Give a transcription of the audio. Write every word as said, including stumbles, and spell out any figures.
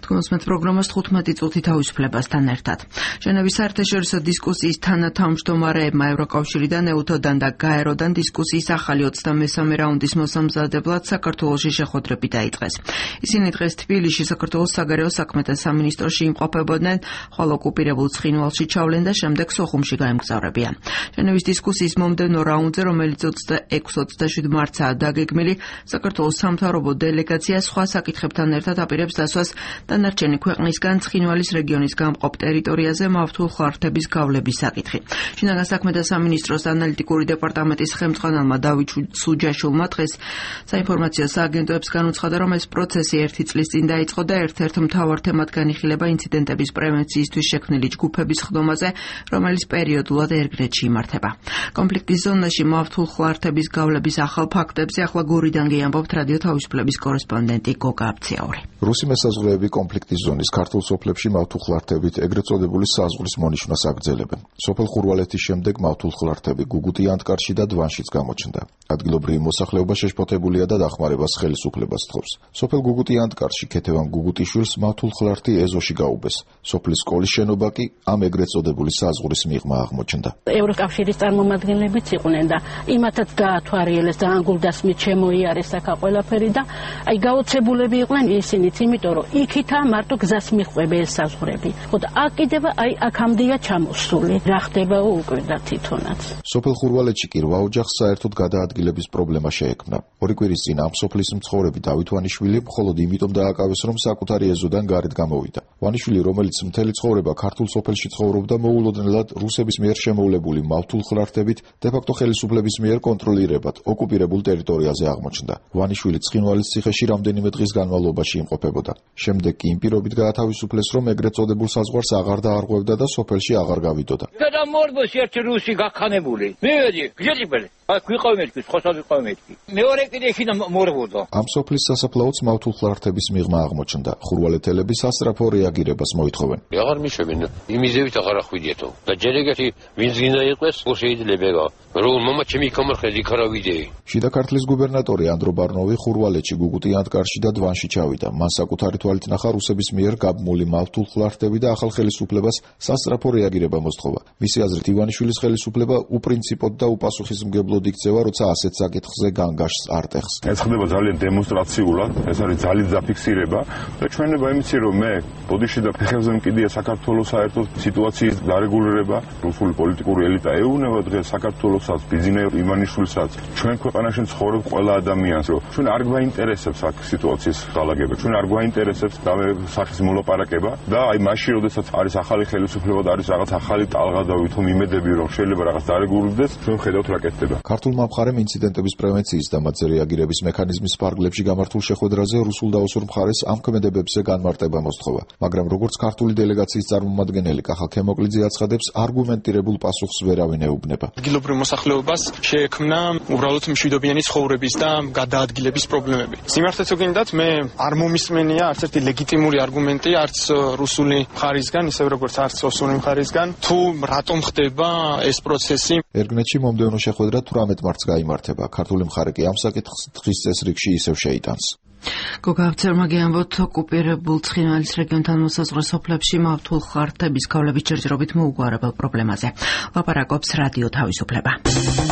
Თქვენს პროგრამას თხუთმეტი წუთი თავისუფლებასთან ერთად. ჟენევის საერთაშორისო დისკუსიის თანათავმჯდომარეებმა ევროკავშირიდან, ეუთოდან და გაეროდან დისკუსიის ახალი ოცდამესამე რაუნდის მოსამზადებლად საქართველოში შეხვედრები დაიწყეს. ისინი დღეს თბილისში საქართველოს საგარეო საქმეთა სამინისტროში იმყოფებოდნენ, ხოლო ოკუპირებულ ცხინვალში ჩავლენ და შემდეგ სოხუმში გაემგზავრებიან. ჟენევის დისკუსიის მომდევნო რაუნდზე, რომელიც ოცდაექვსი ოცდაშვიდი მარტსაა დაგეგმილი, საქართველოს სამთავრობო დელეგაცია სხვა საკითხებთან ერთად აპირებს დასვას დანარჩენი ქვეყნისგან ცხინვალის რეგიონის გამყოფ ტერიტორიაზე მავთულ ხარჯების გავლების საკითხი. შინაგან საქმეთა სამინისტროს ანალიტიკური დეპარტამენტის ხელმძღვანელმა დავით სუჯაშვილმა დღეს საინფორმაციო სააგენტოებს განუცხადა, რომ ეს პროცესი ერთი წლის წინ დაიწყო და ერთ-ერთ მთავარ თემად განიხილება ინციდენტების პრევენციისთვის შექმნილი ჯგუფების ხდომაზე, რომელიც პერიოდულად ერგრეთში იმართება. კონფლიქტის ზონაში მავთულ ხარჯების გავლების ახალ ფაქტებზე ახლა გორიდან გიამბობთ რადიო თავისუფლების კორესპონდენტი გოგა აბციაური. რუსი მესაზღვრეები კონფლიქტის ზონის ქართულ სოფლებში მავთულ ხლართებით ეგრეთ წოდებული საზღვრის მონიშვნას აგრძელებენ. სოფელ ხურვალეთის შემდეგ მავთულ ხლართები გუგუტი ანტკარში და დვანშიც გამოჩნდა. ადგილობრივი მოსახლეობა შეშფოთებულია და დახმარებას ხელისუფლებას თხოვს. სოფელ გუგუტი ანტკარში ქეთევან გუგუტიშვილს მავთულ ხლართი ეზოში გაუბეს. სოფლის სკოლის შენობა კი ამ ეგრეთ წოდებული საზღვრის მიღმა აღმოჩნდა. ევროკავშირის წარმომადგენლებიც იყვნენ და იმათაც გაათვალიერეს და ანგულდასმით შემოიარეს აქა ყველაფერი და აი გაოცებულები იყვნენ ისინიც, იმიტომ რომ იქითა მარტო გზას მიხვდება ეს საზღვრები. ხოდა აქ კიდევ აი აქამდეა ჩამოსული. რა ხდება უკვირდა თვითონაც. სოფელ ხურვალეთში კი რვა ოჯახს საერთოდ გადაადგილების პრობლემა შეექმნა. ორი კვირის წინ ამ სოფლის მცხოვრები დავით ვანიშვილი მხოლოდ იმიტომ დააკავეს, რომ საკუთარი ეზოდან გარეთ გამოვიდა. ვანიშვილი, რომელიც მთელი ცხოვრება ქართულ სოფელში ცხოვრობდა, მოულოდნელად რუსების მიერ შემოვლებული მავთულ ხლართებით დე-ფაქტო ხელისუფლების მიერ კონტროლირებად ოკუპირებულ ტერიტორიაზე აღმოჩნდა. ვანიშვილი ცხინვალის ციხეში რამდენიმე დღის განმავლობაში იმყოფებოდა. შემდეგ კი იმ პირობით გაათავისუფლეს, რომ ეგრეთ წოდებულ საზღვარს აღარ დაარღვევდა და სოფელში აღარ გავიდოდა. და მორბოს ერთი რუსი გახანებული. მივედი, გიჭიბელი. აქ ვიყავმეთკი, ხოსა ვიყავმეთკი. მეორე კიდე შინა მორბოდა. ამ სოფლის სასაფლაოც მავთულ ხლართების მიღმა აღმოჩნდა. ხურვალეთელები სასწრაფო რეაგირებას მოითხოვენ. აღარ მიშვებენ, იმიზევით აღარ ახვიდიეთო. და ჯერეგეთი ვინც გინდა იყოს, შეიძლება. რომ მამა ჩემი გამარხეს იქ არა ვიდეი. შიდა ქართლის გუბერნატორი ანდრო ბარნოვი ხურვალეთში გუგუტი ანტკარში და დვანში ჩავიდა. მან საკუთარი თვალით ნახა რუსების მიერ გაბმული მავთულ ხლართები და ახალ ხელისუფლებას სასწრაფო რეაგირება მოსთხოვა. მისი აზრით, ივანიშვილის ხელისუფლება უპრინციპოდ და უპასუხისმგებლოდ იქცევა, როცა ასეთ საკითხზე განგაშს არ ტეხს. ეს ხდება ძალიან დემონსტრაციულად, ეს არის ძალით დაფიქსირება და ჩვენება იმიცი, რომ მე ბოდიში და ფეხებზე მკიდია საქართველოს საერთოდ სიტუაციის დარეგულირება, რუსული პოლიტიკური ელიტა ეუბნება დღეს საქართველოსაც, ბიზნეს ივანიშვილსაც, ჩვენ ქვეყანაში ცხოვრობ ყველა ადამიანს, რომ ჩვენ არ გვაინტერესებს აქ სიტუაციის გალაგება, ჩვენ არ გვაინტერესებს და სახის მოლაპარაკება და აი მაშინ, როდესაც არის ახალი ხელისუფლება და არის რაღაც ახალი ტალღა და ვითომ იმედები, რომ შეიძლება რაღაც დარეგულირდეს, ჩვენ ხედავთ რა კეთდება. ქართულმა მხარემ ინციდენტების პრევენციის და მათზე რეაგირების მექანიზმის ფარგლებში გამართულ შეხვედრაზე რუსულ და ოსურ მხარეს ამ ქმედებებზე განმარტება მოსთხოვა. მაგრამ როგორც ქართული დელეგაციის წარმომადგენელი კახა ქემოკლიძე აცხადებს, არგუმენტირებულ პასუხს ვერავინ ეუბნება. ადგილობრივ მოსახლეობას შეექმნა უბრალოდ მშვიდობიანი ცხოვრების და გადაადგილების პრობლემები. სიმართლეც გინდათ, მე არ მომისმენია არც ერთი ლეგიტიმური არგუმენტი, არც რუსული მხარისგან, ისევ როგორც არც ოსური მხარისგან, თუ რატომ ხდება ეს პროცესი. ერგნეთში მომდევნო შეხვედრა თვრამეტ მარტს გაიმართება. ქართული მხარე კი ამ საკითხს დღის წესრიგში ისევ შეიტანს. გოგა აბციაურმა გიამბოთ, ოკუპირებულ ცხინვალის რეგიონთან მოსაზღვრე სოფლებში მავთულ ხარჯების გავლების ჯერჯერობით მოუგვარებელ პრობლემაზე. ლაპარაკობს რადიო თავისუფლება.